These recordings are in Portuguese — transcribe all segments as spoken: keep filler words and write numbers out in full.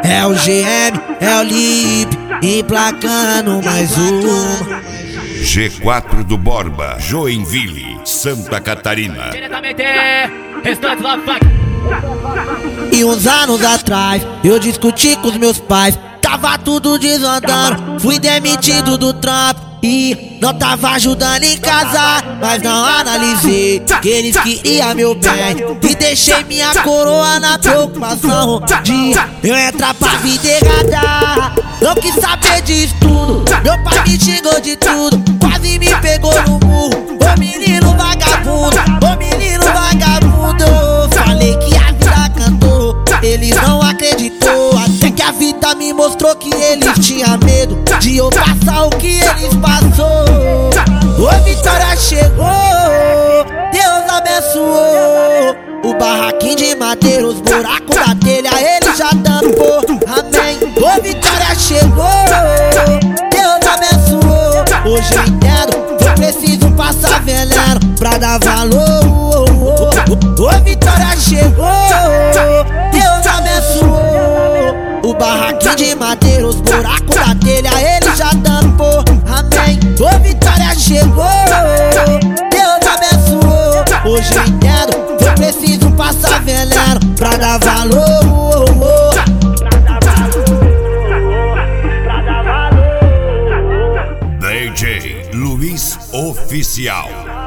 É o G M, é o Lip, emplacando mais uma. G quatro do Borba, Joinville, Santa Catarina. Diretamente, restante lá, E uns anos atrás, eu discuti com os meus pais. Tava tudo desandando, fui demitido do trampo e não tava ajudando em casa. Mas não analisei que eles queriam meu bem e deixei minha coroa na preocupação de eu entrar pra vida errada. Não quis saber disso tudo, meu pai me xingou de tudo, quase me pegou no murro. Ô menino vagabundo, ô menino vagabundo. Falei que a vida cantou, eles não acreditou. Até que a vida me mostrou que eles tinham medo de eu passar o que eles passou. Ô vitória chegou, Deus abençoou. O barraquinho de madeira, os buracos da telha, ele já tampou, amém. Ô vitória chegou, Deus abençoou. Hoje eu entendo, eu preciso passar veneno pra dar valor. Ô vitória chegou, Deus abençoou. O barraquinho de madeira, os buracos da telha, ele já tampou, amém. Ô vitória chegou, Deus abençoou. Hoje eu entendo, eu preciso passar veneno pra dar valor. D J Luiz Oficial.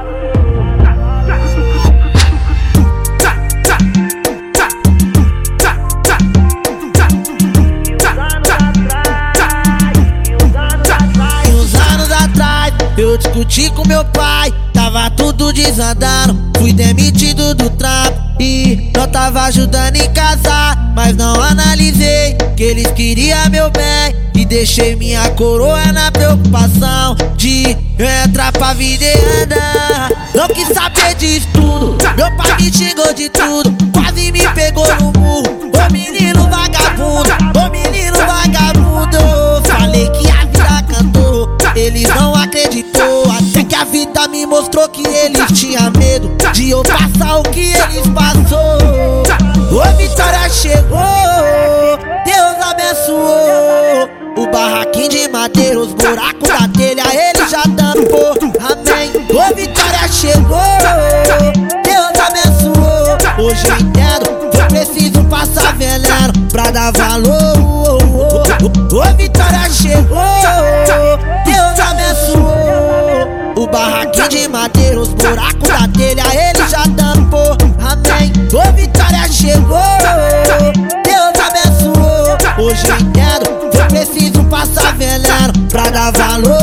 Eu discuti com meu pai, tava tudo desandando, fui demitido do trampo e não tava ajudando em casa. Mas não analisei que eles queriam meu bem e deixei minha coroa na preocupação de eu entrar pra vida e andar. Não quis saber disso tudo, meu pai me xingou de tudo, quase me pegou no murro. Ô menino vagabundo, ô menino vagabundo. Falei que a vida cantou, eles não acreditou. Até que a vida me mostrou que eles tinham medo de eu passar o que eles passou. Ô vitória chegou, Deus abençoou. O barraquinho de madeira, os buracos da telha, ele já tampou, amém. Ô vitória chegou, Deus abençoou. Hoje eu entendo, eu preciso passar veneno pra dar valor. Ô vitória chegou, Deus abençoou. O barraquinho de madeira, os buracos da telha, ele já tampou, amém. Ô vitória chegou, Deus abençoou. Hoje eu entendo, eu preciso passar veneno pra dar valor.